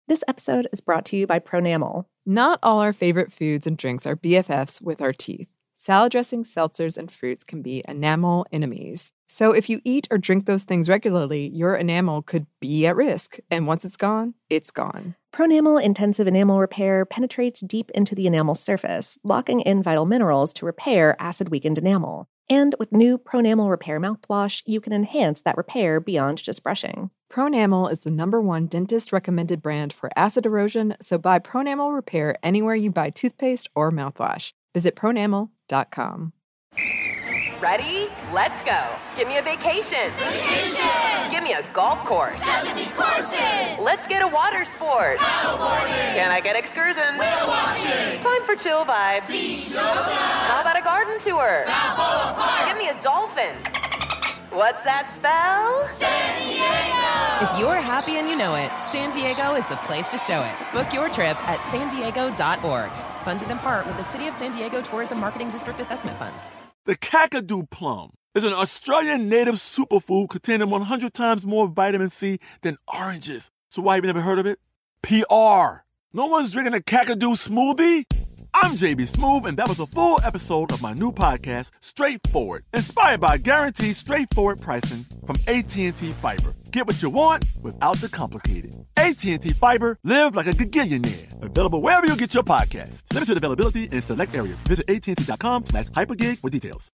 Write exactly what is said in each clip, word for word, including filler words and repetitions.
This episode is brought to you by Pronamel. Not all our favorite foods and drinks are B F Fs with our teeth. Salad dressings, seltzers, and fruits can be enamel enemies. So if you eat or drink those things regularly, your enamel could be at risk. And once it's gone, it's gone. Pronamel Intensive Enamel Repair penetrates deep into the enamel surface, locking in vital minerals to repair acid-weakened enamel. And with new Pronamel Repair mouthwash, you can enhance that repair beyond just brushing. Pronamel is the number one dentist-recommended brand for acid erosion, so buy Pronamel Repair anywhere you buy toothpaste or mouthwash. Visit pronamel dot com. Ready? Let's go. Give me a vacation. Vacation! Give me a golf course. seventy courses! Let's get a water sport. Paddleboarding! Can I get excursions? Whale watching! Time for chill vibes. Beach yoga! How about a garden tour? Balboa Park! Give me a dolphin. What's that spell? San Diego! If you're happy and you know it, San Diego is the place to show it. Book your trip at san diego dot org. Funded in part with the City of San Diego Tourism Marketing District Assessment Funds. The Kakadu plum is an Australian native superfood containing one hundred times more vitamin C than oranges. So why have you never heard of it? P R. No one's drinking a Kakadu smoothie? I'm J B Smoove, and that was a full episode of my new podcast, Straightforward, inspired by guaranteed straightforward pricing from A T and T Fiber. Get what you want without the complicated. A T and T Fiber, live like a gigillionaire. Available wherever you get your podcasts. Limited availability in select areas. Visit A T and T dot com slash hypergig for details.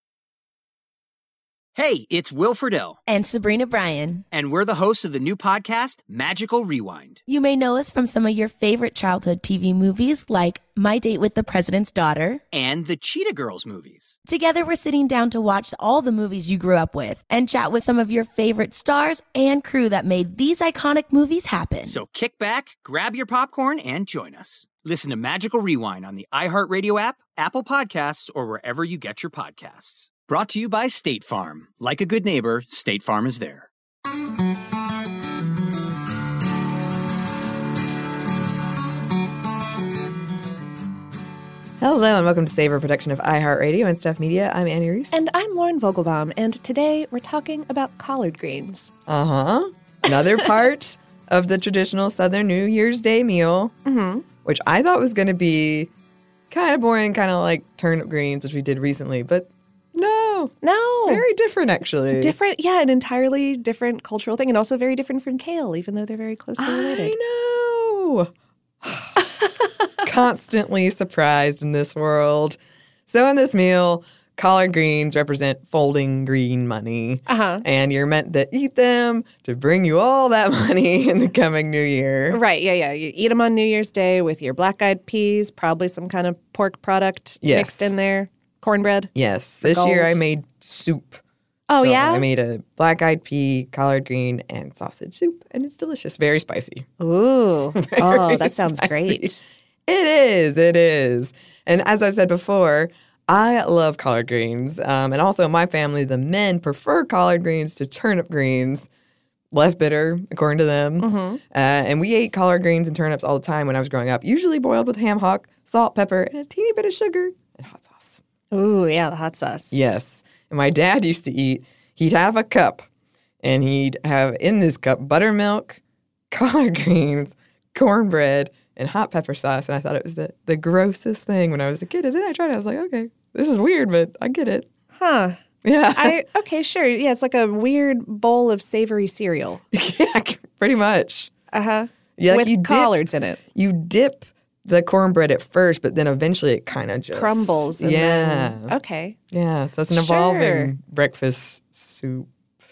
Hey, it's Will Friedle. And Sabrina Bryan. And we're the hosts of the new podcast, Magical Rewind. You may know us from some of your favorite childhood T V movies like My Date with the President's Daughter. And the Cheetah Girls movies. Together, we're sitting down to watch all the movies you grew up with and chat with some of your favorite stars and crew that made these iconic movies happen. So kick back, grab your popcorn, and join us. Listen to Magical Rewind on the iHeartRadio app, Apple Podcasts, or wherever you get your podcasts. Brought to you by State Farm. Like a good neighbor, State Farm is there. Hello and welcome to Savor, production of iHeartRadio and Stuff Media. I'm Annie Reese. And I'm Lauren Vogelbaum, and today we're talking about collard greens. Uh-huh. Another part of the traditional Southern New Year's Day meal, Mm-hmm. which I thought was going to be kind of boring, kind of like turnip greens, which we did recently, but no. No. Very different, actually. Different, yeah, an entirely different cultural thing, and also very different from kale, even though they're very closely related. I know. Constantly surprised in this world. So in this meal, collard greens represent folding green money. Uh-huh. And you're meant to eat them to bring you all that money in the coming new year. Right, yeah, yeah. You eat them on New Year's Day with your black-eyed peas, probably some kind of pork product Yes. mixed in there. Cornbread. Yes. This gold. year I made soup. Oh, So yeah? I made a black-eyed pea, collard green, and sausage soup. And it's delicious. Very spicy. Ooh. Very Oh, that sounds spicy. great. It is. It is. And as I've said before, I love collard greens. Um, and also, my family, the men, prefer collard greens to turnip greens. Less bitter, according to them. Mm-hmm. Uh, and we ate collard greens and turnips all the time when I was growing up, usually boiled with ham hock, salt, pepper, and a teeny bit of sugar and hot sauce. Ooh, yeah, the hot sauce. Yes. And my dad used to eat, he'd have a cup, and he'd have in this cup buttermilk, collard greens, cornbread, and hot pepper sauce. And I thought it was the, the grossest thing when I was a kid. And then I tried it. I was like, okay, this is weird, but I get it. Huh. Yeah. I okay, sure. Yeah, it's like a weird bowl of savory cereal. Yeah, pretty much. Uh-huh. Yeah, like With you dip- collards in it. You dip the cornbread at first, but then eventually it kind of just Crumbles. And yeah. Then, okay. Yeah. So it's an Sure. evolving breakfast soup.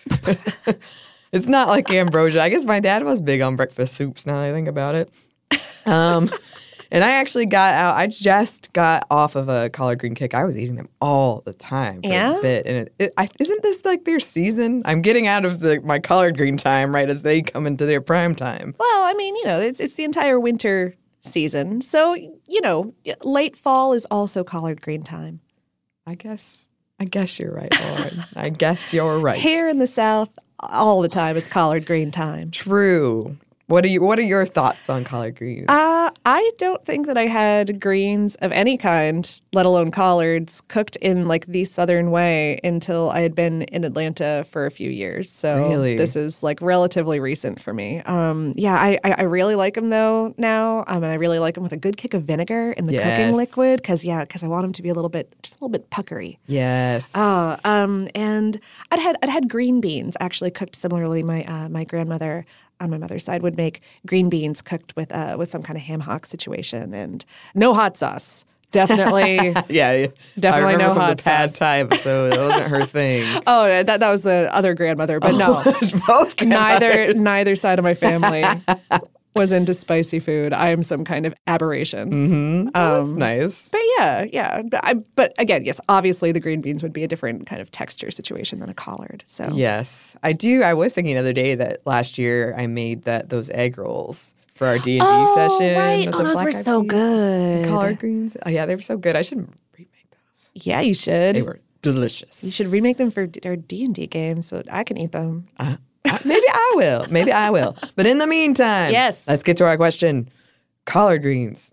It's not like ambrosia. I guess my dad was big on breakfast soups now that I think about it. Um, and I actually got out, I just got off of a collard green kick. I was eating them all the time for Yeah? a bit. And it, it, I, isn't this like their season? I'm getting out of the my collard green time right as they come into their prime time. Well, I mean, you know, it's it's the entire winter season. So, you know, late fall is also collard green time. I guess I guess you're right, Lauren. I guess you're right. Here in the South, all the time is collard green time. True. What are you? What are your thoughts on collard greens? Uh, I don't think that I had greens of any kind, let alone collards, cooked in like the Southern way until I had been in Atlanta for a few years. So Really? this is like relatively recent for me. Um, yeah, I, I, I really like them though now. Um, and I really like them with a good kick of vinegar in the Yes. cooking liquid because yeah, because I want them to be a little bit, just a little bit puckery. Yes. Oh, um, and I'd had I'd had green beans actually cooked similarly. My uh, my grandmother on my mother's side would make green beans cooked with uh, with some kind of ham hock situation, and no hot sauce. Definitely, yeah. definitely I remember no from hot the pad sauce. Thai episode. That wasn't her thing. Oh, that that was the other grandmother, but no, Both neither grandmothers. neither side of my family was into spicy food. I am some kind of aberration. Mm-hmm. Oh, that's Um, nice. But yeah, yeah. But, I, but again, yes, obviously the green beans would be a different kind of texture situation than a collard. So Yes, I do. I was thinking the other day that last year I made that those egg rolls for our D and D oh, session. right. with Oh, the those black were eyed so peas good. and collard greens. Oh yeah, they were so good. I should remake those. Yeah, you should. They were delicious. You should remake them for d- our D and D game so that I can eat them. Uh, uh, maybe I will. Maybe I will. But in the meantime, Yes. let's get to our question. Collard greens.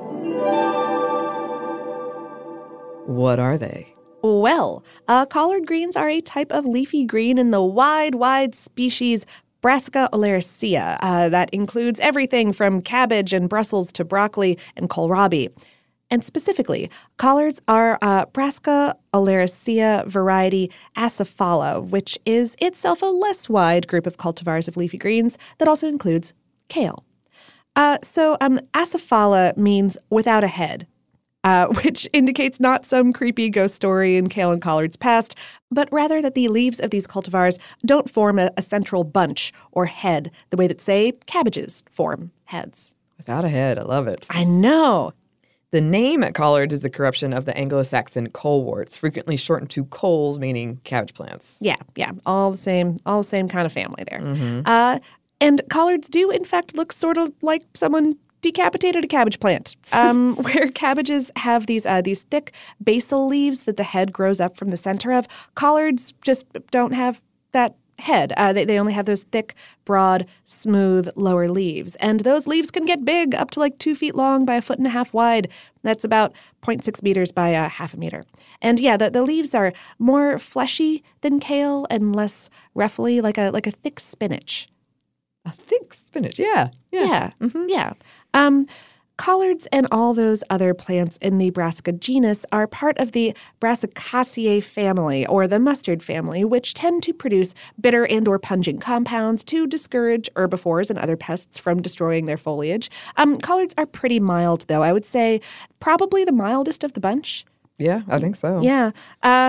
What are they? Well, uh, collard greens are a type of leafy green in the wide, wide species Brassica oleracea. Uh, that includes everything from cabbage and Brussels to broccoli and kohlrabi. And specifically, collards are uh, Brassica oleracea variety Acephala, which is itself a less wide group of cultivars of leafy greens that also includes kale. Uh, so um, Acephala means without a head. Uh, which indicates not some creepy ghost story in kale and collards past, but rather that the leaves of these cultivars don't form a, a central bunch or head the way that, say, cabbages form heads. Without a head. I love it. I know. The name collards is a corruption of the Anglo-Saxon coleworts, frequently shortened to coles, meaning cabbage plants. Yeah, yeah, all the same, all the same kind of family there. Mm-hmm. Uh, and collards do, in fact, look sort of like someone decapitated a cabbage plant, um, where cabbages have these uh, these thick basal leaves that the head grows up from the center of. Collards just don't have that head. Uh, they, they only have those thick, broad, smooth lower leaves. And those leaves can get big, up to like two feet long by a foot and a half wide. That's about zero point six meters by a half a meter. And yeah, the, the leaves are more fleshy than kale and less ruffly, like a like a thick spinach. A thick spinach. Yeah. Yeah. Yeah, Mm-hmm. yeah. Um, collards and all those other plants in the Brassica genus are part of the Brassicaceae family, or the mustard family, which tend to produce bitter and or pungent compounds to discourage herbivores and other pests from destroying their foliage. Um, collards are pretty mild, though. I would say probably the mildest of the bunch. Yeah, I think so. Yeah. Uh,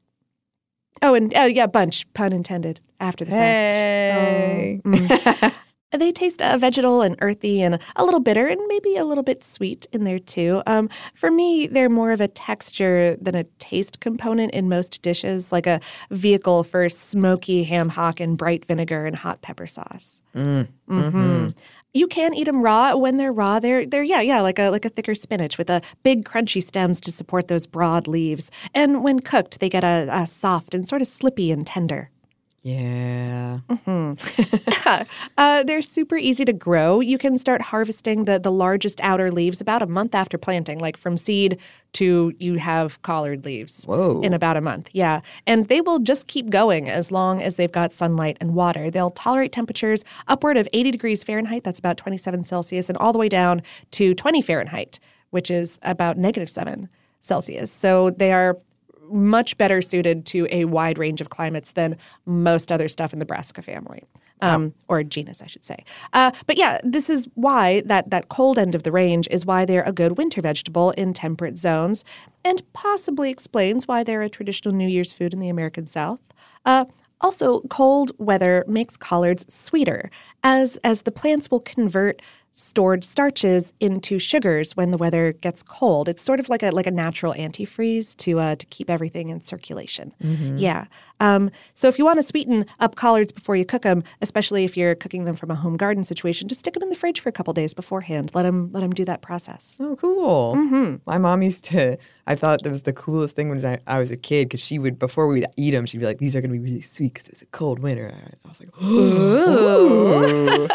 oh, and oh, yeah, bunch, pun intended, after the Hey. fact. Oh, mm. They taste uh, vegetal and earthy and a little bitter and maybe a little bit sweet in there too. Um, for me, they're more of a texture than a taste component in most dishes, like a vehicle for smoky ham hock and bright vinegar and hot pepper sauce. Mm. Mm-hmm. Mm-hmm. You can eat them raw. When they're raw, they're they're yeah yeah like a like a thicker spinach with a big crunchy stems to support those broad leaves. And when cooked, they get a, a soft and sort of slippy and tender. Yeah. Mm-hmm. uh, they're super easy to grow. You can start harvesting the, the largest outer leaves about a month after planting, like from seed to you have collard leaves. Whoa. In about a month. Yeah. And they will just keep going as long as they've got sunlight and water. They'll tolerate temperatures upward of eighty degrees Fahrenheit, that's about twenty-seven Celsius, and all the way down to twenty Fahrenheit, which is about negative seven Celsius. So they are much better suited to a wide range of climates than most other stuff in the Brassica family, um, or genus, I should say. Uh, but yeah, this is why that that cold end of the range is why they're a good winter vegetable in temperate zones, and possibly explains why they're a traditional New Year's food in the American South. Uh, also, cold weather makes collards sweeter, as as the plants will convert stored starches into sugars when the weather gets cold. It's sort of like a like a natural antifreeze to uh, to keep everything in circulation. Mm-hmm. Yeah. Um, so if you want to sweeten up collards before you cook them, especially if you're cooking them from a home garden situation, just stick them in the fridge for a couple days beforehand. Let them let them do that process. Oh, cool. Mm-hmm. My mom used to, I thought that was the coolest thing when I, I was a kid, because she would, before we'd eat them, she'd be like, these are going to be really sweet because it's a cold winter. I was like, ooh.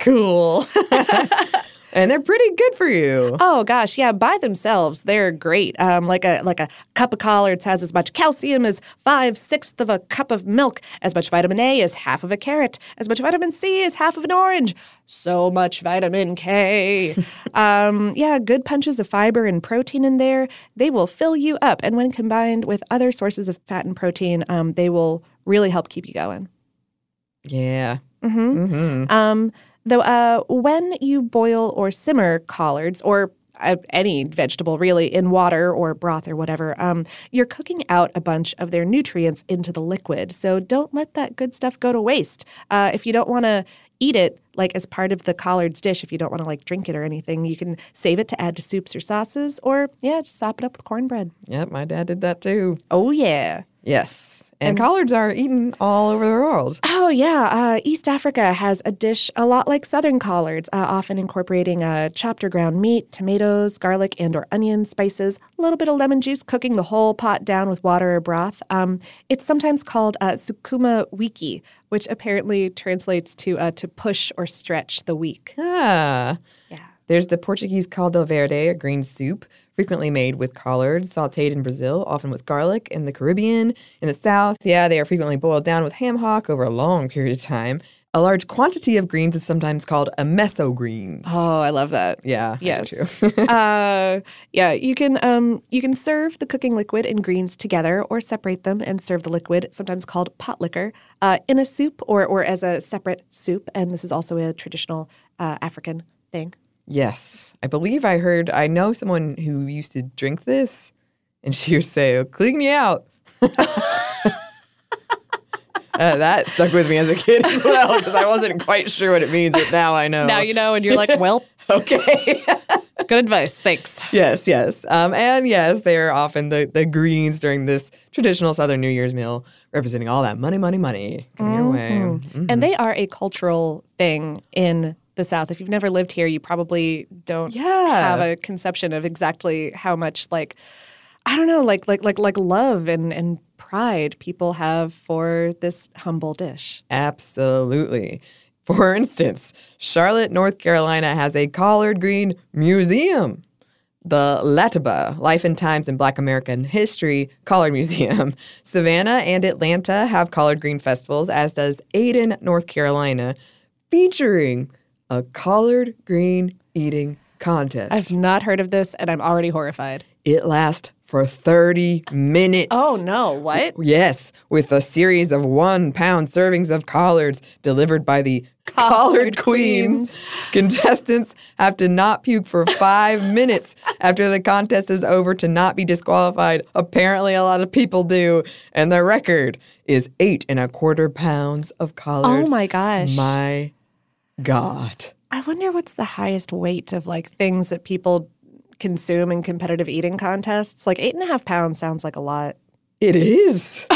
cool. And they're pretty good for you. Oh gosh, yeah. By themselves, they're great. Um, like a like a cup of collards has as much calcium as five sixths of a cup of milk, as much vitamin A as half of a carrot, as much vitamin C as half of an orange. So much vitamin K. um, yeah, good punches of fiber and protein in there. They will fill you up, and when combined with other sources of fat and protein, um, they will really help keep you going. Yeah. Mm-hmm. Mm-hmm. Um, though, uh, when you boil or simmer collards, or uh, any vegetable really, in water or broth or whatever, um, you're cooking out a bunch of their nutrients into the liquid. So don't let that good stuff go to waste. Uh, if you don't want to eat it like as part of the collards dish, if you don't want to like drink it or anything, you can save it to add to soups or sauces, or yeah, just sop it up with cornbread. Yep, my dad did that too. Oh yeah. Yes. And, And- collards are eaten all over the world. Oh, yeah. Uh, East Africa has a dish a lot like Southern collards, uh, often incorporating uh, chopped or ground meat, tomatoes, garlic, and or onion, spices, a little bit of lemon juice, cooking the whole pot down with water or broth. Um, it's sometimes called uh, sukuma wiki, which apparently translates to uh, to push or stretch the weak. Ah. Yeah. There's the Portuguese caldo verde, a green soup, frequently made with collards, sautéed in Brazil, often with garlic. In the Caribbean, in the South, yeah, they are frequently boiled down with ham hock over a long period of time. A large quantity of greens is sometimes called a meso greens. Oh, I love that. Yeah, Yes. true. uh, yeah, you can um, you can serve the cooking liquid and greens together, or separate them and serve the liquid, sometimes called pot liquor, uh, in a soup or or as a separate soup. And this is also a traditional uh, African thing. Yes. I believe I heard, I know someone who used to drink this, and she would say, oh, clean me out. Uh, that stuck with me as a kid as well, because I wasn't quite sure what it means, but now I know. Now you know, and you're like, well, Okay. good advice. Thanks. Yes, yes. Um, and yes, they are often the, the greens during this traditional Southern New Year's meal, representing all that money, money, money coming your way. Mhm. And they are a cultural thing in the South. If you've never lived here, you probably don't Yeah. have a conception of exactly how much, like, I don't know, like like like like love and, and pride people have for this humble dish. Absolutely. For instance, Charlotte, North Carolina has a collard green museum. The Latibah, Life and Times in Black American History Collard Museum. Savannah and Atlanta have collard green festivals, as does Ayden, North Carolina, featuring a collard green eating contest. I've not heard of this, and I'm already horrified. It lasts for thirty minutes. Oh, no. What? Yes, with a series of one-pound servings of collards delivered by the Collard, Collard Queens. Queens. Contestants have to not puke for five minutes after the contest is over to not be disqualified. Apparently, a lot of people do. And the record is eight and a quarter pounds of collards. Oh, my gosh. My God. I wonder what's the highest weight of, like, things that people consume in competitive eating contests. Like, eight and a half pounds sounds like a lot. It is.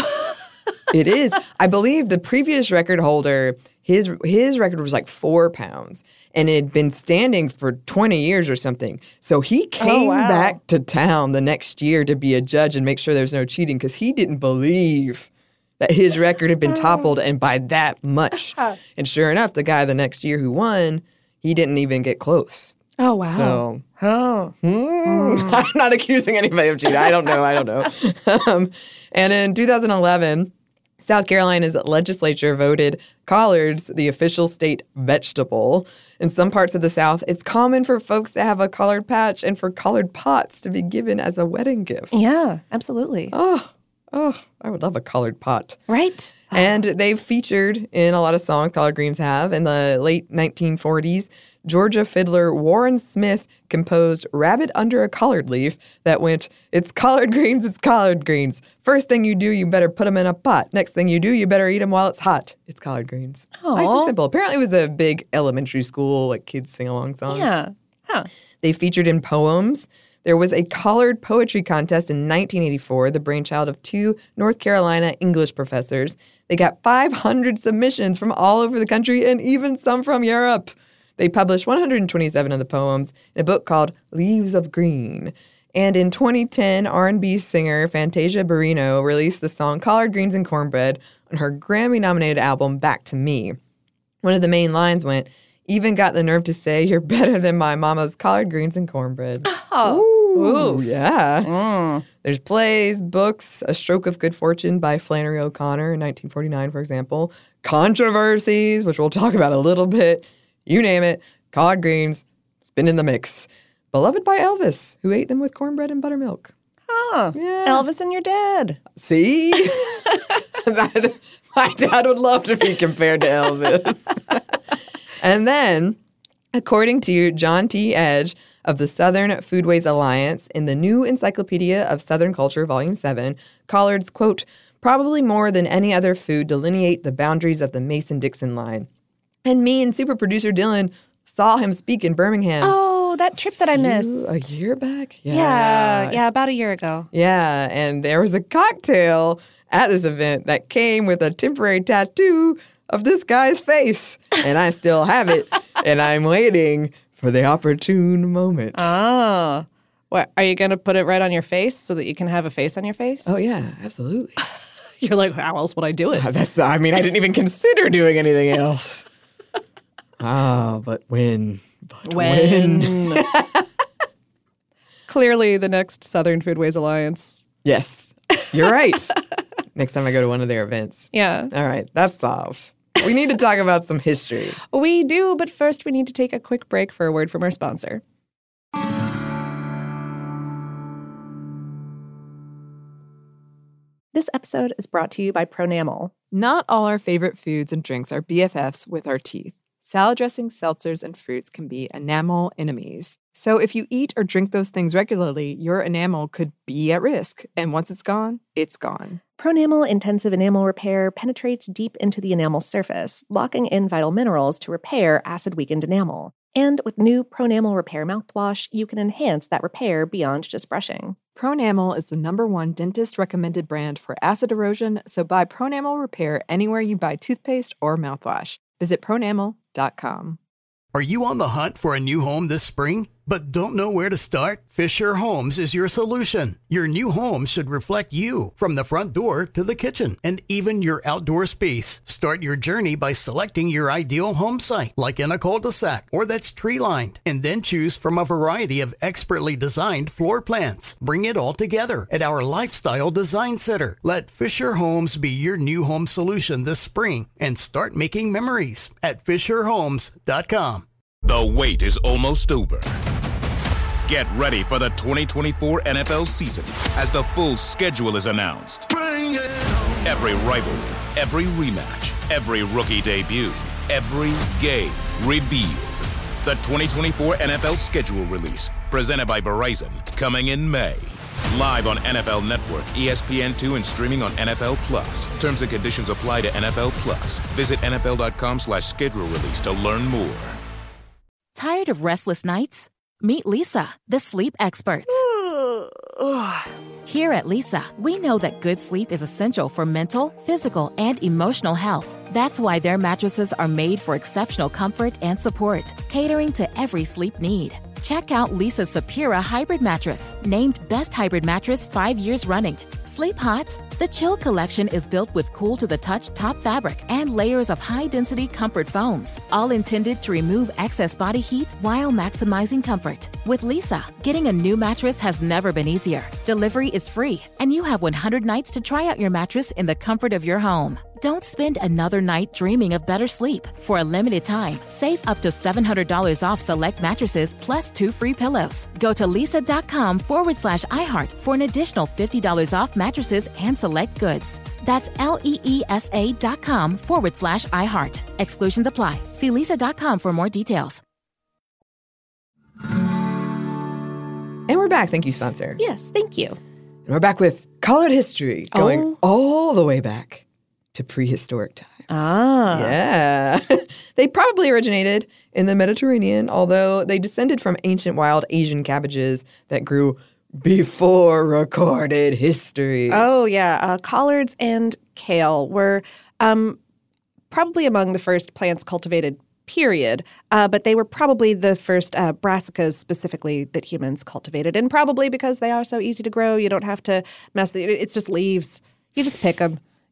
It is. I believe the previous record holder, his his record was like four pounds, and it had been standing for twenty years or something. So he came wow. back to town the next year to be a judge and make sure there's no cheating, because he didn't believe that his record had been toppled, and by that much. And sure enough, the guy the next year who won, he didn't even get close. Oh, wow. So Oh. Mm, I'm not accusing anybody of cheating. I don't know. I don't know. Um, and in two thousand eleven, South Carolina's legislature voted collards the official state vegetable. In some parts of the South, it's common for folks to have a collard patch and for collard pots to be given as a wedding gift. Yeah, absolutely. Oh, oh, I would love a collard pot. Right? And they've featured in a lot of songs, collard greens have. In the late nineteen forties, Georgia fiddler Warren Smith composed Rabbit Under a Collard Leaf that went, it's collard greens, it's collard greens. First thing you do, you better put them in a pot. Next thing you do, you better eat them while it's hot. It's collard greens. Aw. Nice and simple. Apparently it was a big elementary school, like, kids sing-along song. Yeah. Huh. They featured in poems. There was a collard poetry contest in nineteen eighty-four, the brainchild of two North Carolina English professors. They got five hundred submissions from all over the country and even some from Europe. They published one hundred twenty-seven of the poems in a book called Leaves of Green. And in twenty ten, R and B singer Fantasia Barrino released the song Collard Greens and Cornbread on her Grammy-nominated album Back to Me. One of the main lines went, even got the nerve to say, "You're better than my mama's collard greens and cornbread." Oh. Ooh, Oof. yeah. Mm. There's plays, books, A Stroke of Good Fortune by Flannery O'Connor in nineteen forty-nine, for example. Controversies, which we'll talk about a little bit. You name it. Collard greens, it's been in the mix. Beloved by Elvis, who ate them with cornbread and buttermilk. Oh, Yeah. Elvis and your dad. See? That, my dad would love to be compared to Elvis. And then, according to John T. Edge of the Southern Foodways Alliance in the New Encyclopedia of Southern Culture, Volume seven, collards, quote, probably more than any other food delineate the boundaries of the Mason-Dixon line. And me and super producer Dylan saw him speak in Birmingham. Oh, that trip that I few- missed. A year back? Yeah, yeah, about a year ago. Yeah, and there was a cocktail at this event that came with a temporary tattoo of this guy's face. And I still have it, and I'm waiting for the opportune moment. Oh. What, are you going to put it right on your face so that you can have a face on your face? Oh, yeah, absolutely. You're like, how else would I do it? That's, I mean, I didn't even consider doing anything else. Oh, but when? But when? When? Clearly the next Southern Foodways Alliance. Yes, you're right. Next time I go to one of their events. Yeah. All right, that's solved. We need to talk about some history. We do, but first we need to take a quick break for a word from our sponsor. This episode is brought to you by Pronamel. Not all our favorite foods and drinks are B F Fs with our teeth. Salad dressings, seltzers, and fruits can be enamel enemies. So if you eat or drink those things regularly, your enamel could be at risk. And once it's gone, it's gone. Pronamel Intensive Enamel Repair penetrates deep into the enamel surface, locking in vital minerals to repair acid-weakened enamel. And with new Pronamel Repair mouthwash, you can enhance that repair beyond just brushing. Pronamel is the number one dentist-recommended brand for acid erosion, so buy Pronamel Repair anywhere you buy toothpaste or mouthwash. Visit pronamel dot com. Are you on the hunt for a new home this spring, but don't know where to start? Fisher Homes is your solution. Your new home should reflect you, from the front door to the kitchen, and even your outdoor space. Start your journey by selecting your ideal home site, like in a cul-de-sac or that's tree-lined, and then choose from a variety of expertly designed floor plans. Bring it all together at our Lifestyle Design Center. Let Fisher Homes be your new home solution this spring and start making memories at fisher homes dot com. The wait is almost over. Get ready for the twenty twenty-four N F L season as the full schedule is announced. Bring it on. Every rivalry, every rematch, every rookie debut, every game revealed. The twenty twenty-four N F L schedule release, presented by Verizon, coming in May. Live on N F L Network, E S P N two, and streaming on N F L Plus. Terms and conditions apply to N F L Plus. Visit N F L dot com slash schedule release to learn more. Tired of restless nights? Meet Lisa, the sleep experts. Here at Lisa, we know that good sleep is essential for mental, physical, and emotional health. That's why their mattresses are made for exceptional comfort and support, catering to every sleep need. Check out Lisa's Sapira Hybrid Mattress, named Best Hybrid Mattress five years running. Sleep hot? The Chill Collection is built with cool-to-the-touch top fabric and layers of high-density comfort foams, all intended to remove excess body heat while maximizing comfort. With Lisa, getting a new mattress has never been easier. Delivery is free, and you have one hundred nights to try out your mattress in the comfort of your home. Don't spend another night dreaming of better sleep. For a limited time, save up to seven hundred dollars off select mattresses plus two free pillows. Go to lisa.com forward slash iHeart for an additional fifty dollars off mattresses and select goods. That's L-E-E-S-A dot com forward slash iHeart. Exclusions apply. See lisa dot com for more details. And we're back. Thank you, sponsor. Yes, thank you. And we're back with collard history, going Oh. all the way back to prehistoric times. Ah. Yeah. They probably originated in the Mediterranean, although they descended from ancient wild Asian cabbages that grew before recorded history. Oh, yeah. Uh, collards and kale were um, probably among the first plants cultivated, period. Uh, but they were probably the first uh, brassicas specifically that humans cultivated. And probably because they are so easy to grow, you don't have to mess with it. It's just leaves. You just pick them.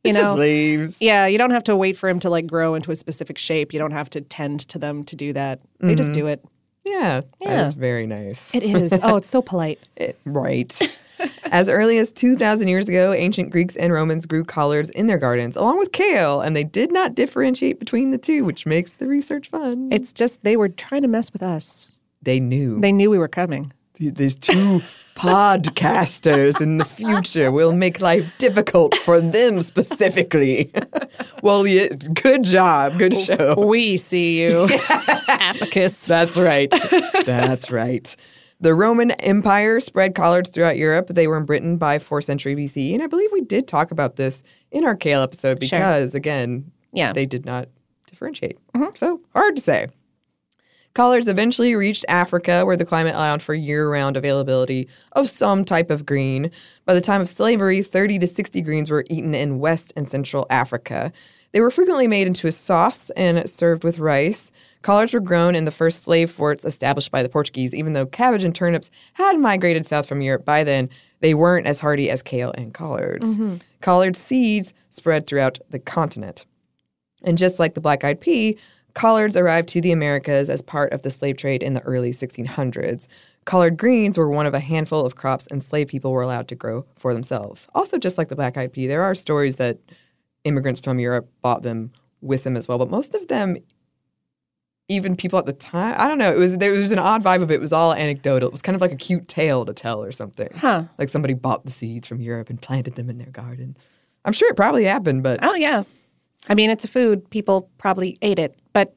You It's know, just leaves. Yeah, you don't have to wait for them to like grow into a specific shape. You don't have to tend to them to do that. They just Mhm. do it. Yeah, Yeah. that is very nice. It is. Oh, it's so polite. It- right. As early as two thousand years ago, ancient Greeks and Romans grew collards in their gardens, along with kale, and they did not differentiate between the two, which makes the research fun. It's just they were trying to mess with us. They knew. They knew we were coming. These two podcasters in the future will make life difficult for them specifically. Well, yeah, good job. Good show. We see you. Apicus. That's right. That's right. The Roman Empire spread collards throughout Europe. They were in Britain by fourth century B C. And I believe we did talk about this in our kale episode because, Sure. again, Yeah. they did not differentiate. So hard to say. Collards eventually reached Africa, where the climate allowed for year-round availability of some type of green. By the time of slavery, thirty to sixty greens were eaten in West and Central Africa. They were frequently made into a sauce and served with rice. Collards were grown in the first slave forts established by the Portuguese. Even though cabbage and turnips had migrated south from Europe by then, they weren't as hardy as kale and collards. Mhm. Collard seeds spread throughout the continent. And just like the black-eyed pea, collards arrived to the Americas as part of the slave trade in the early sixteen hundreds. Collard greens were one of a handful of crops enslaved people were allowed to grow for themselves. Also, just like the black-eyed pea, there are stories that immigrants from Europe bought them with them as well. But most of them, even people at the time, I don't know, it was there was an odd vibe of it. It was all anecdotal. It was kind of like a cute tale to tell or something. Huh. Like somebody bought the seeds from Europe and planted them in their garden. I'm sure it probably happened, but... Oh, yeah. I mean, it's a food. People probably ate it. But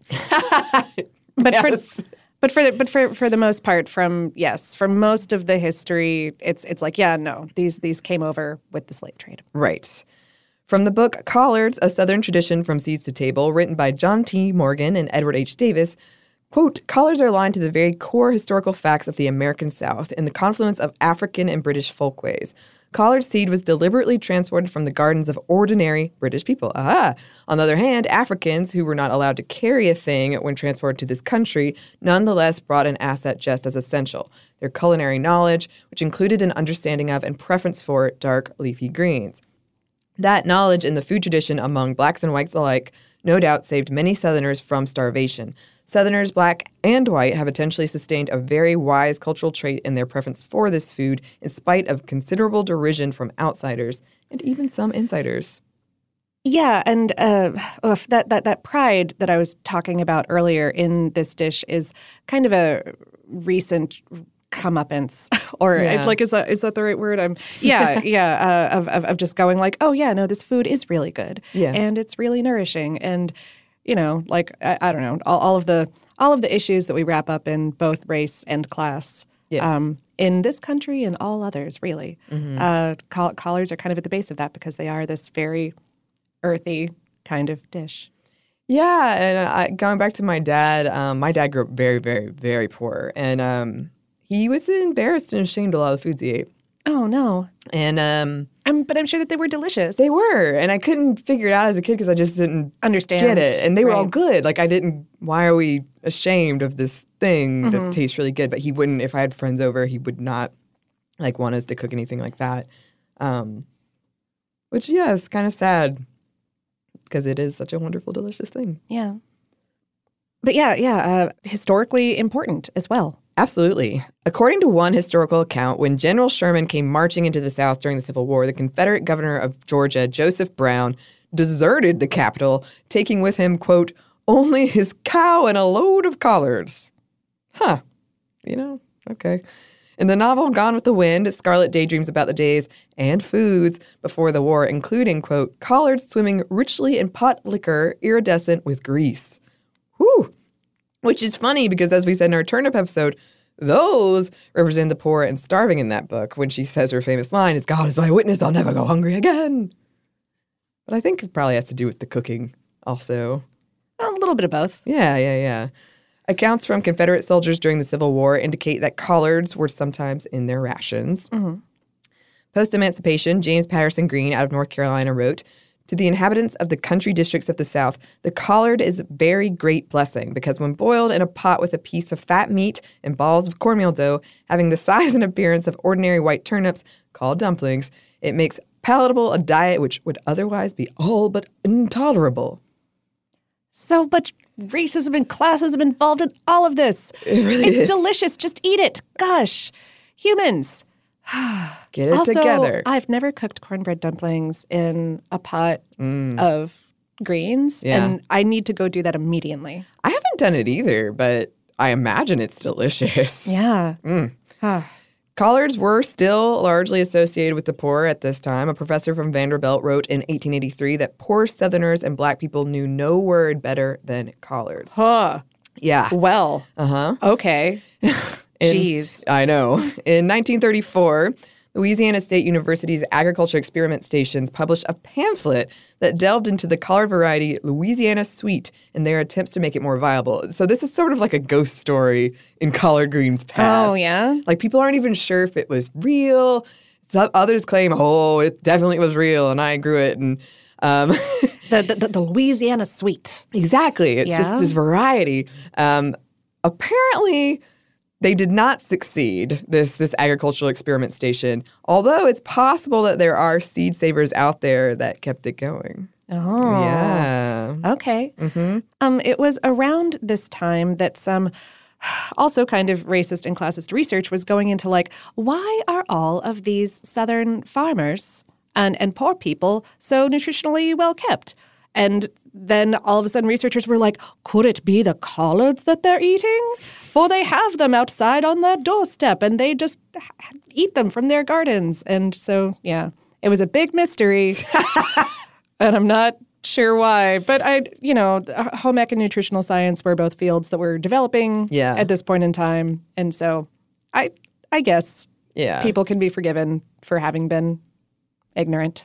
but Yes. for but for the, but for for the most part, from yes, for most of the history, it's it's like, yeah, no, these these came over with the slave trade. Right. From the book Collards, A Southern Tradition from Seeds to Table, written by John T. Morgan and Edward H. Davis, quote, collards are aligned to the very core historical facts of the American South in the confluence of African and British folkways. Collard seed was deliberately transported from the gardens of ordinary British people. Aha! On the other hand, Africans, who were not allowed to carry a thing when transported to this country, nonetheless brought an asset just as essential, their culinary knowledge, which included an understanding of and preference for dark leafy greens. That knowledge in the food tradition among blacks and whites alike no doubt saved many Southerners from starvation. Southerners, black and white, have potentially sustained a very wise cultural trait in their preference for this food in spite of considerable derision from outsiders and even some insiders. Yeah, and uh, oof, that that that pride that I was talking about earlier in this dish is kind of a recent comeuppance, or Yeah. like is that is that the right word? I'm yeah yeah uh, of, of of just going like, oh yeah, no, this food is really good, Yeah. and it's really nourishing, and you know, like I, I don't know, all, all of the all of the issues that we wrap up in both race and class. Yes. Um, in this country and all others, really, Mhm. uh, coll- collards are kind of at the base of that because they are this very earthy kind of dish. Yeah, and I, going back to my dad, um, my dad grew up very, very, very poor, and um, he was embarrassed and ashamed of a lot of the foods he ate. Oh no! And um, I'm, but I'm sure that they were delicious. they were, and I couldn't figure it out as a kid because I just didn't Understand. get it, and they were all Right. good. Like I didn't. Why are we ashamed of this thing Mhm. that tastes really good? But he wouldn't. If I had friends over, he would not like want us to cook anything like that. Um, which yeah, is kind of sad because it is such a wonderful, delicious thing. Yeah. But yeah, yeah, uh, historically important as well. Absolutely. According to one historical account, when General Sherman came marching into the South during the Civil War, the Confederate governor of Georgia, Joseph Brown, deserted the capital, taking with him, quote, only his cow and a load of collards. Huh. You know, okay. In the novel Gone with the Wind, Scarlett daydreams about the days and foods before the war, including, quote, collards swimming richly in pot liquor iridescent with grease. Whew. Which is funny because, as we said in our turnip episode, those represent the poor and starving in that book when she says her famous line is, God is my witness, I'll never go hungry again. But I think it probably has to do with the cooking also. A little bit of both. Yeah, yeah, yeah. Accounts from Confederate soldiers during the Civil War indicate that collards were sometimes in their rations. Mm-hmm. Post-emancipation, James Patterson Green out of North Carolina wrote, to the inhabitants of the country districts of the South, the collard is a very great blessing because when boiled in a pot with a piece of fat meat and balls of cornmeal dough, having the size and appearance of ordinary white turnips, called dumplings, it makes palatable a diet which would otherwise be all but intolerable. So much racism and classism involved in all of this. It really it's is. delicious. Just eat it. Gosh, humans. Get it also, together. I've never cooked cornbread dumplings in a pot Mm. of greens, Yeah. and I need to go do that immediately. I haven't done it either, but I imagine it's delicious. Yeah. Mm. Collards were still largely associated with the poor at this time. A professor from Vanderbilt wrote in eighteen eighty-three that poor Southerners and black people knew no word better than collards. Huh. Yeah. Well. Uh-huh. Okay. In- Jeez. I know. In nineteen thirty-four, Louisiana State University's Agriculture Experiment Stations published a pamphlet that delved into the collard variety Louisiana Sweet in their attempts to make it more viable. So this is sort of like a ghost story in collard greens past. Oh, yeah? Like, people aren't even sure if it was real. Some others claim, oh, it definitely was real, and I grew it. And um, the, the, the Louisiana Sweet. Exactly. It's Yeah? just this variety. Um, apparently, they did not succeed, this this agricultural experiment station, although it's possible that there are seed savers out there that kept it going. Oh. Yeah. Okay. Mm-hmm. Um, it was around this time that some also kind of racist and classist research was going into, like, why are all of these Southern farmers and, and poor people so nutritionally well kept? And then all of a sudden researchers were like, could it be the collards that they're eating? For they have them outside on their doorstep and they just eat them from their gardens. And so, yeah, it was a big mystery. And I'm not sure why. But I, you know, home ec and nutritional science were both fields that were developing Yeah. at this point in time. And so I I guess Yeah. people can be forgiven for having been ignorant.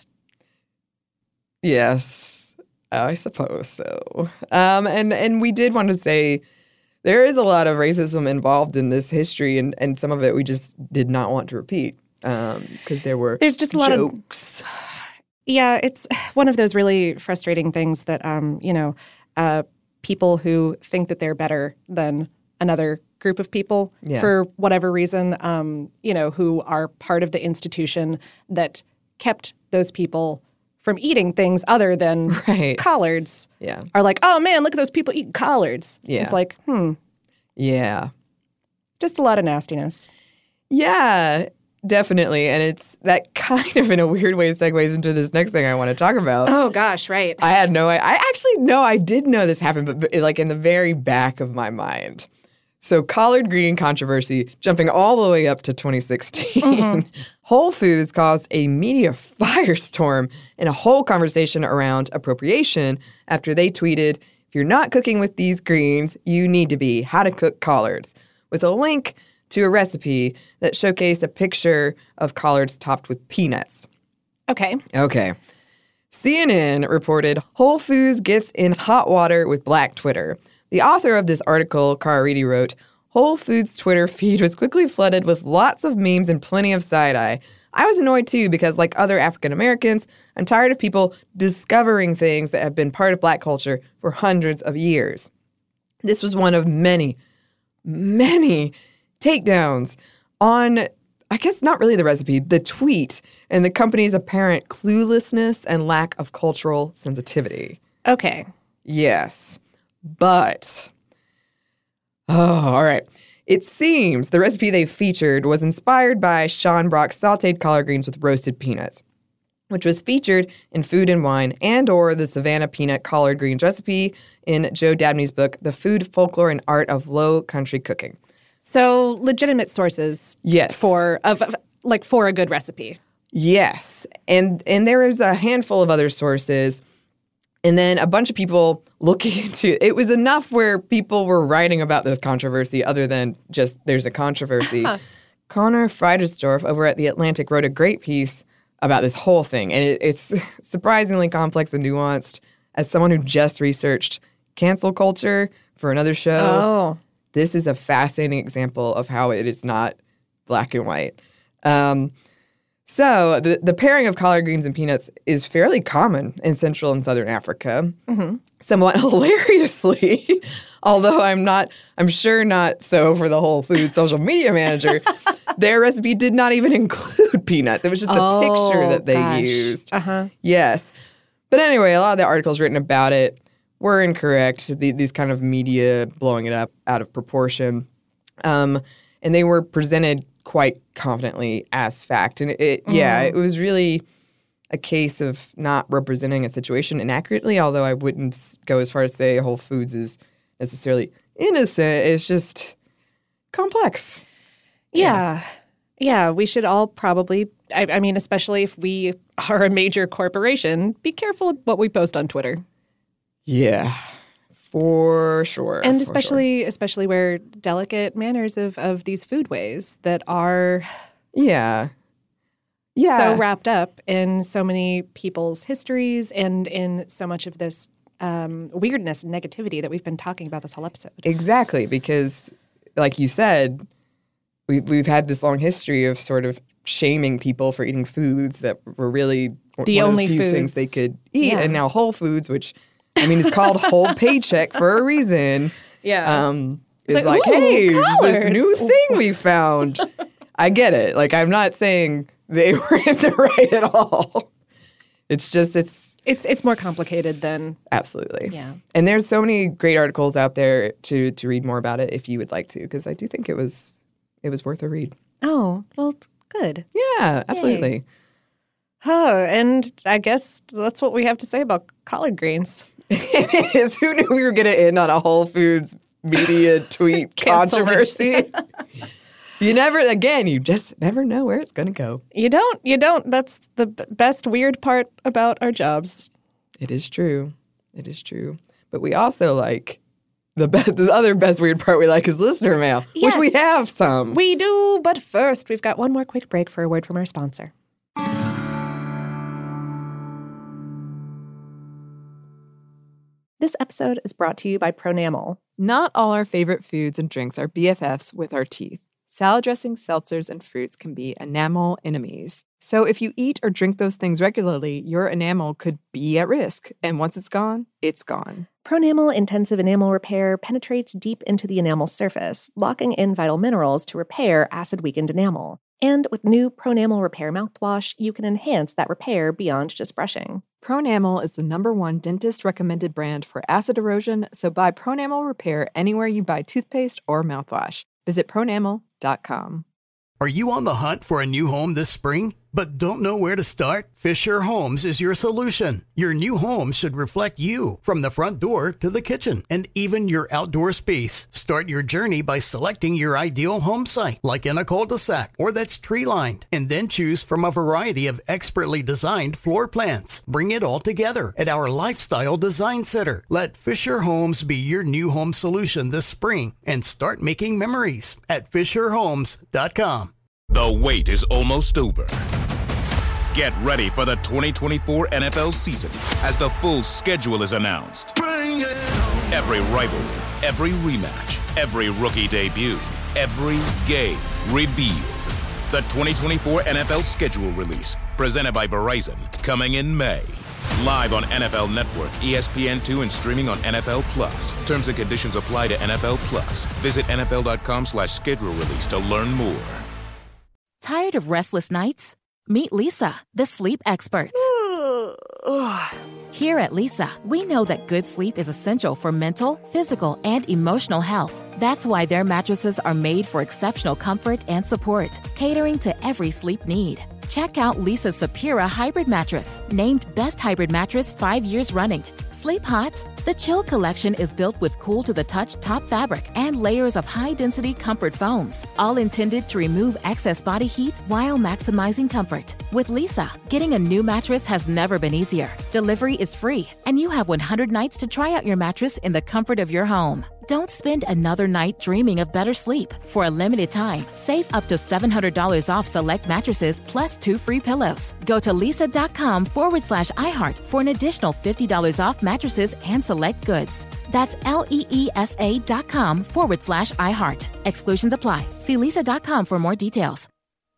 Yes, I suppose so. Um, and, and we did want to say there is a lot of racism involved in this history, and, and some of it we just did not want to repeat because um, there were There's just a lot jokes. of Yeah, it's one of those really frustrating things that, um, you know, uh, people who think that they're better than another group of people Yeah. for whatever reason, um, you know, who are part of the institution that kept those people from eating things other than Right. collards Yeah. are like, oh, man, look at those people eating collards. Yeah. It's like, hmm, Yeah. just a lot of nastiness. Yeah, definitely. And it's that kind of in a weird way segues into this next thing I want to talk about. Oh, gosh, right. I had no I, I actually no, I did know this happened, but, but like in the very back of my mind. So collard green controversy, jumping all the way up to twenty sixteen. Mm-hmm. Whole Foods caused a media firestorm and a whole conversation around appropriation after they tweeted, if you're not cooking with these greens, you need to be. How to cook collards, with a link to a recipe that showcased a picture of collards topped with peanuts. Okay. Okay. C N N reported Whole Foods gets in hot water with Black Twitter. The author of this article, Cara Reedy, wrote, Whole Foods' Twitter feed was quickly flooded with lots of memes and plenty of side-eye. I was annoyed too because, like other African Americans, I'm tired of people discovering things that have been part of Black culture for hundreds of years. This was one of many, many takedowns on, I guess not really the recipe, the tweet, and the company's apparent cluelessness and lack of cultural sensitivity. Okay. Yes, but, oh, all right. It seems the recipe they featured was inspired by Sean Brock's sauteed collard greens with roasted peanuts, which was featured in Food and Wine and or the Savannah Peanut Collard Greens recipe in Joe Dabney's book, The Food, Folklore, and Art of Low Country Cooking. So legitimate sources Yes. for of, of like for a good recipe. Yes. And and there is a handful of other sources. And then a bunch of people looking into it. Was enough where people were writing about this controversy other than just there's a controversy. Huh. Connor Friedersdorf over at The Atlantic wrote a great piece about this whole thing. And it, it's surprisingly complex and nuanced. As someone who just researched cancel culture for another show, Oh. this is a fascinating example of how it is not black and white. Um, so the, the pairing of collard greens and peanuts is fairly common in Central and Southern Africa. Mm-hmm. Somewhat hilariously, although I'm not, I'm sure not so for the Whole Foods social media manager. Their recipe did not even include peanuts. It was just oh, a picture that they gosh. used. Uh-huh. Yes. But anyway, a lot of the articles written about it were incorrect. The, these kind of media blowing it up out of proportion. Um, and they were presented quite confidently as fact. And it, it mm. yeah, it was really a case of not representing a situation inaccurately, although I wouldn't go as far as say Whole Foods is necessarily innocent. It's just complex. Yeah. Yeah, we should all probably, I, I mean, especially if we are a major corporation, be careful of what we post on Twitter. Yeah, for sure. And for especially sure. especially where delicate manners of, of these foodways that are yeah. Yeah. so wrapped up in so many people's histories and in so much of this um, weirdness and negativity that we've been talking about this whole episode. Exactly, because like you said, we, we've had this long history of sort of shaming people for eating foods that were really the one only of the few foods things they could eat. Yeah. And now Whole Foods, which, I mean, it's called Whole Paycheck for a reason. Yeah. Um, it's, it's like, like, hey, collards. this new thing we found. I get it. Like, I'm not saying they were in the right at all. It's just, it's... It's it's more complicated than... Absolutely. Yeah. And there's so many great articles out there to to read more about it if you would like to, because I do think it was it was worth a read. Oh, well, good. Yeah, absolutely. Yay. Oh, and I guess that's what we have to say about collard greens. It is. Who knew we were going to end on a Whole Foods media tweet controversy? You never, again, you just never know where it's going to go. You don't. You don't. That's the b- best weird part about our jobs. It is true. It is true. But we also like, the, be- the other best weird part we like is listener mail, Yes. which we have some. We do, but first, we've got one more quick break for a word from our sponsor. This episode is brought to you by Pronamel. Not all our favorite foods and drinks are B F Fs with our teeth. Salad dressings, seltzers, and fruits can be enamel enemies. So if you eat or drink those things regularly, your enamel could be at risk. And once it's gone, it's gone. Pronamel Intensive Enamel Repair penetrates deep into the enamel surface, locking in vital minerals to repair acid-weakened enamel. And with new Pronamel Repair mouthwash, you can enhance that repair beyond just brushing. Pronamel is the number one dentist-recommended brand for acid erosion, so buy Pronamel Repair anywhere you buy toothpaste or mouthwash. Visit pronamel dot com. Are you on the hunt for a new home this spring, but don't know where to start? Fisher Homes is your solution. Your new home should reflect you, from the front door to the kitchen, and even your outdoor space. Start your journey by selecting your ideal home site, like in a cul-de-sac or that's tree-lined, and then choose from a variety of expertly designed floor plans. Bring it all together at our Lifestyle Design Center. Let Fisher Homes be your new home solution this spring and start making memories at fisher homes dot com. The wait is almost over. Get ready for the twenty twenty-four N F L season as the full schedule is announced. Bring it on. Every rivalry, every rematch, every rookie debut, every game revealed. The twenty twenty-four N F L schedule release, presented by Verizon, coming in May. Live on N F L Network, E S P N two, and streaming on N F L Plus. Terms and conditions apply to N F L Plus. Visit N F L dot com slash schedule release to learn more. Tired of restless nights? Meet Lisa, the sleep experts. Here at Lisa, we know that good sleep is essential for mental, physical, and emotional health. That's why their mattresses are made for exceptional comfort and support, catering to every sleep need. Check out Lisa's Sapira Hybrid Mattress, named Best Hybrid Mattress five years running. Sleep hot? The Chill Collection is built with cool-to-the-touch top fabric and layers of high-density comfort foams, all intended to remove excess body heat while maximizing comfort. With Lisa, getting a new mattress has never been easier. Delivery is free, and you have one hundred nights to try out your mattress in the comfort of your home. Don't spend another night dreaming of better sleep. For a limited time, save up to seven hundred dollars off select mattresses plus two free pillows. Go to lisa.com forward slash iHeart for an additional fifty dollars off mattresses and select goods. That's L-E-E-S-A dot com forward slash iHeart. Exclusions apply. See lisa dot com for more details.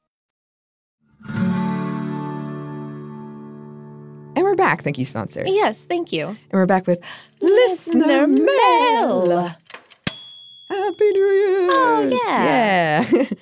And we're back. Thank you, sponsor. Yes, thank you. And we're back with Listener Mail. Happy New Year. Oh, yeah. Yeah.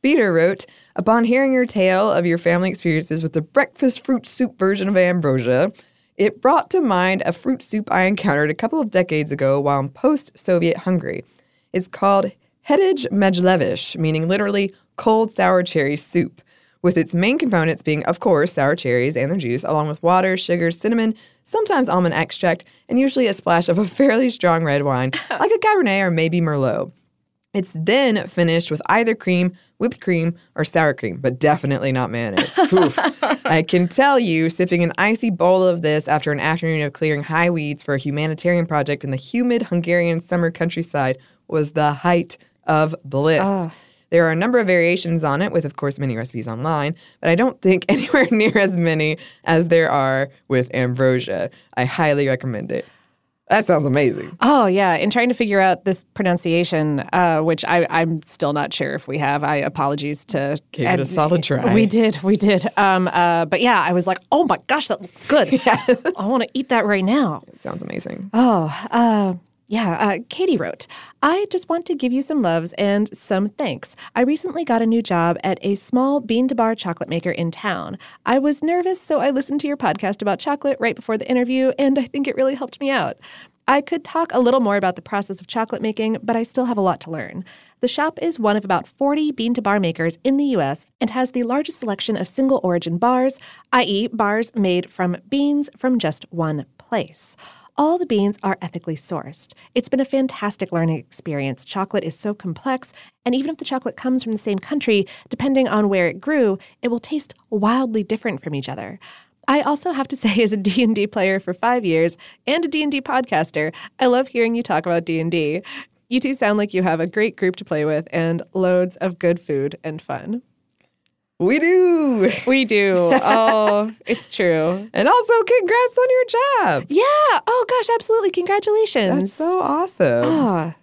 Peter wrote, upon hearing your tale of your family experiences with the breakfast fruit soup version of ambrosia, it brought to mind a fruit soup I encountered a couple of decades ago while in post-Soviet Hungary. It's called Hedage Mejlevish, meaning literally cold sour cherry soup, with its main components being, of course, sour cherries and their juice, along with water, sugar, cinnamon, sometimes almond extract, and usually a splash of a fairly strong red wine, like a Cabernet or maybe Merlot. It's then finished with either cream, whipped cream, or sour cream, but definitely not mayonnaise. Oof. I can tell you, sipping an icy bowl of this after an afternoon of clearing high weeds for a humanitarian project in the humid Hungarian summer countryside was the height of bliss. Oh. There are a number of variations on it, with, of course, many recipes online, but I don't think anywhere near as many as there are with ambrosia. I highly recommend it. That sounds amazing. Oh, yeah. In trying to figure out this pronunciation, uh, which I, I'm still not sure if we have, I apologies to... Gave it a solid try. We did. We did. Um, uh, but yeah, I was like, oh my gosh, that looks good. Yes. I want to eat that right now. It sounds amazing. Oh, uh... Yeah, uh, Katie wrote, I just want to give you some loves and some thanks. I recently got a new job at a small bean-to-bar chocolate maker in town. I was nervous, so I listened to your podcast about chocolate right before the interview, and I think it really helped me out. I could talk a little more about the process of chocolate making, but I still have a lot to learn. The shop is one of about forty bean-to-bar makers in the U S and has the largest selection of single-origin bars, that is bars made from beans from just one place. All the beans are ethically sourced. It's been a fantastic learning experience. Chocolate is so complex, and even if the chocolate comes from the same country, depending on where it grew, it will taste wildly different from each other. I also have to say, as a D and D player for five years and a D and D podcaster, I love hearing you talk about D and D. You two sound like you have a great group to play with and loads of good food and fun. We do. We do. Oh, it's true. And also, congrats on your job. Yeah. Oh, gosh, absolutely. Congratulations. That's so awesome. Oh.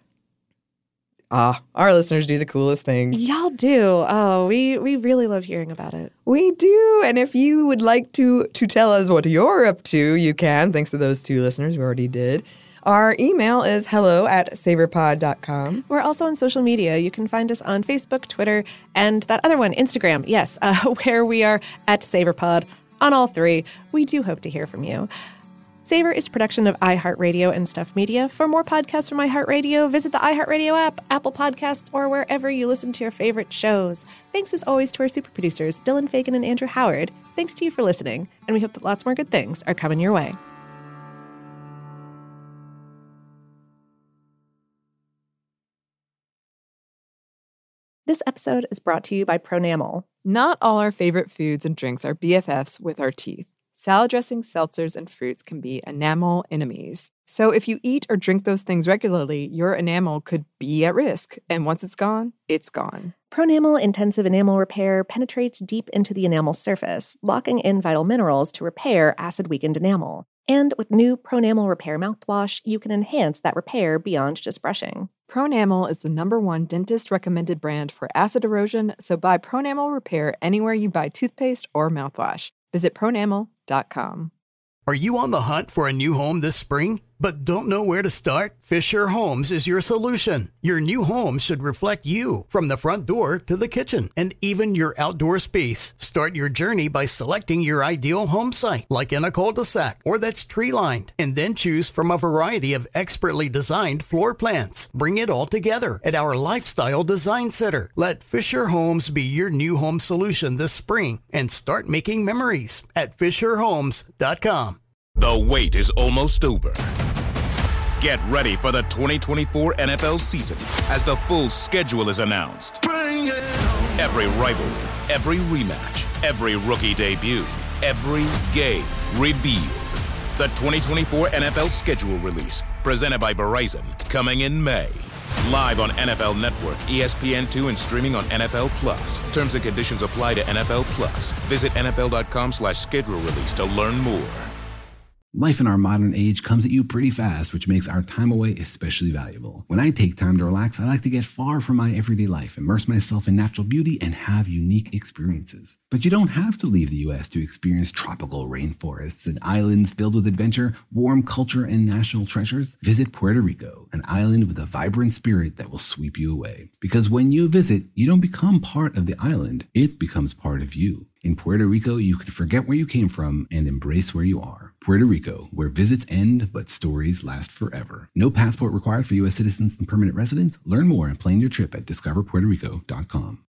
Ah, our listeners do the coolest things. Y'all do. Oh, we, we really love hearing about it. We do. And if you would like to, to tell us what you're up to, you can, thanks to those two listeners who already did. Our email is hello at saverpod dot com. We're also on social media. You can find us on Facebook, Twitter, and that other one, Instagram, yes, uh, where we are at SaverPod on all three. We do hope to hear from you. Savor is a production of iHeartRadio and Stuff Media. For more podcasts from iHeartRadio, visit the iHeartRadio app, Apple Podcasts, or wherever you listen to your favorite shows. Thanks as always to our super producers, Dylan Fagan and Andrew Howard. Thanks to you for listening, and we hope that lots more good things are coming your way. This episode is brought to you by Pronamel. Not all our favorite foods and drinks are B F Fs with our teeth. Salad dressings, seltzers, and fruits can be enamel enemies. So if you eat or drink those things regularly, your enamel could be at risk. And once it's gone, it's gone. Pronamel Intensive Enamel Repair penetrates deep into the enamel surface, locking in vital minerals to repair acid-weakened enamel. And with new Pronamel Repair mouthwash, you can enhance that repair beyond just brushing. Pronamel is the number one dentist-recommended brand for acid erosion, so buy Pronamel Repair anywhere you buy toothpaste or mouthwash. Visit pronamel dot com. Are you on the hunt for a new home this spring, but don't know where to start? Fisher Homes is your solution. Your new home should reflect you, from the front door to the kitchen, and even your outdoor space. Start your journey by selecting your ideal home site, like in a cul-de-sac or that's tree-lined, and then choose from a variety of expertly designed floor plans. Bring it all together at our Lifestyle Design Center. Let Fisher Homes be your new home solution this spring, and start making memories at fisher homes dot com. The wait is almost over. Get ready for the twenty twenty-four N F L season as the full schedule is announced. Bring it on. Every rivalry, every rematch, every rookie debut, every game revealed. The twenty twenty-four N F L schedule release, presented by Verizon, coming in May. Live on N F L Network, E S P N two, and streaming on N F L Plus. Terms and conditions apply to N F L Plus. Visit N F L dot com slash schedule release to learn more. Life in our modern age comes at you pretty fast, which makes our time away especially valuable. When I take time to relax, I like to get far from my everyday life, immerse myself in natural beauty, and have unique experiences. But you don't have to leave the U S to experience tropical rainforests and islands filled with adventure, warm culture, and national treasures. Visit Puerto Rico, an island with a vibrant spirit that will sweep you away. Because when you visit, you don't become part of the island, it becomes part of you. In Puerto Rico, you can forget where you came from and embrace where you are. Puerto Rico, where visits end but stories last forever. No passport required for U S citizens and permanent residents. Learn more and plan your trip at discover puerto rico dot com.